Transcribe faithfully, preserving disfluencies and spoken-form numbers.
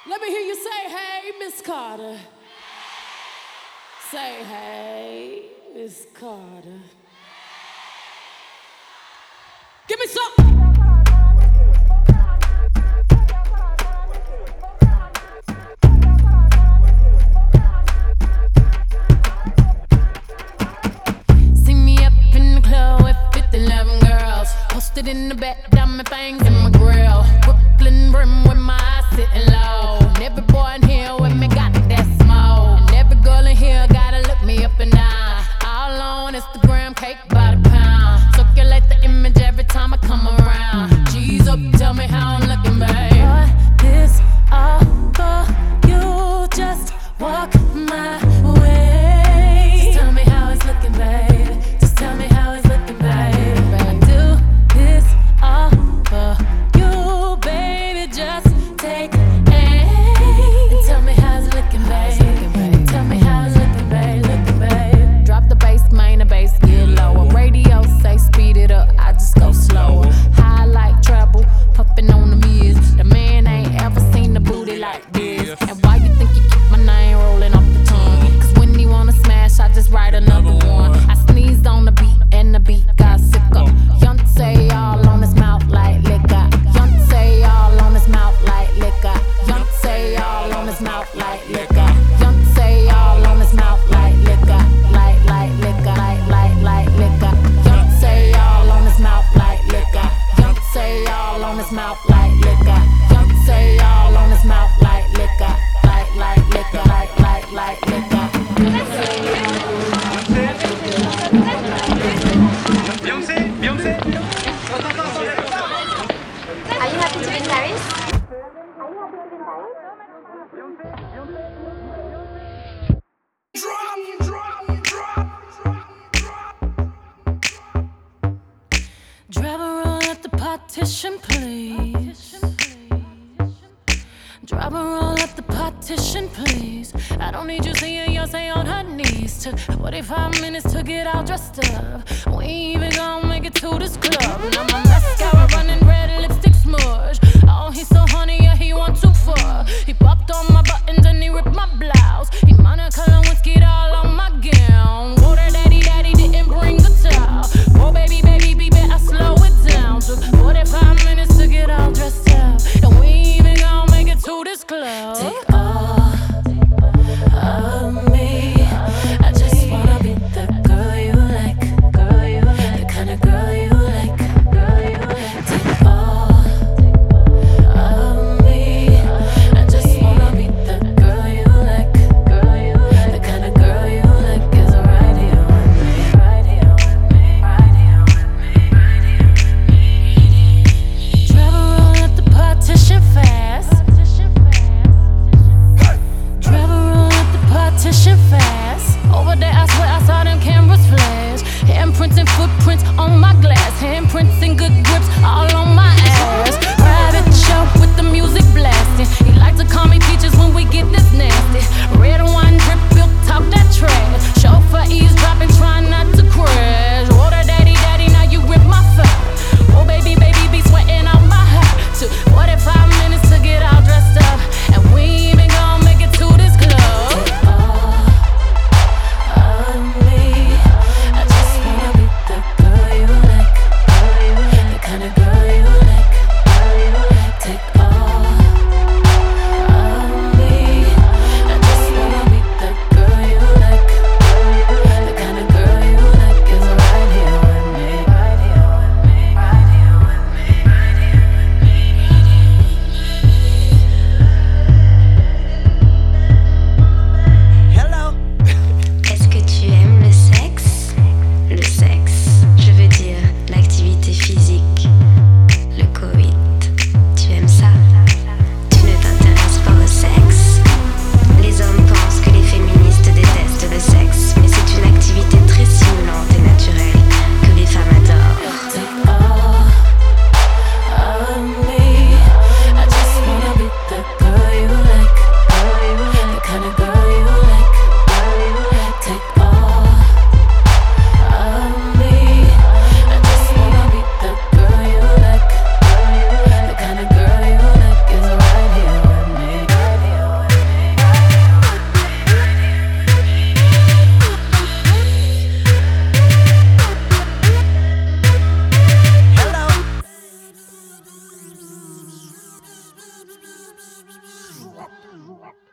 Let me hear you say, hey, Miss Carter. Say, hey, Miss Carter. Give me some. See me up in the club with fifty eleven girls. Posted in the back, diamond fangs in my grill. Brooklyn brim with my eyes sitting low. And every boy in here with me got that smoke. And every girl in here gotta look me up and down. All on Instagram, cake by the pound. Circulate the image every time I come around. G's up, tell me how I'm looking, babe. Boy, this all for you. Just walk my way. Just tell me how it's looking, babe. Just tell me how it's looking, babe. I do this all for you, baby. Just take aim and tell me how it's looking, babe. Tell me how it's looking, babe. Looking, babe. Drop the bass, main the bass, get lower. Radio say speed it up, I just go slower. High like treble, puffin' on the mirrors. The man ain't ever seen the booty like this. And why you think you keep my name rolling off the tongue? Cause when he wanna smash, I just write another one. I sneezed on the beat and the beat got sicker. Yontay all on his mouth like liquor. Yontay all on his mouth like liquor. Yontay all on his mouth like liquor. Yontay all on his mouth like liquor. Like, like liquor. Like, like, like liquor. Yontay all on his mouth like liquor. Yontay all on his mouth like liquor. Yontay all on his mouth like liquor. Like, like liquor. Like, like, like liquor. Beyoncé, Beyoncé. Are you happy to be in Paris? Drive a roll at the partition, please. Drive a roll at the partition, please. I don't need you seeing Beyonce on her knees. Took forty-five minutes to get all dressed up. We ain't even gonna make it to this club. Now my mascara running red, lipstick smudge. Oh, he's so honey, yeah, he want too far. He popped on my buttons and he ripped my blouse. He Monica Lewinsky all on my gown. Whoa, that daddy, daddy didn't bring the towel. Whoa, baby, baby, baby, I slow it down. Took forty-five minutes to get all dressed up. And we ain't even gonna make it to this club. Take all of me. I just wanna be the girl you like, girl you like, the kind of girl you like, girl you like. Take all of me. I just wanna be the girl you like, girl you like, the kind of girl you like is right here with me, right here with me, right here with me, right here with me. Travel roll at the partition fast. Joie.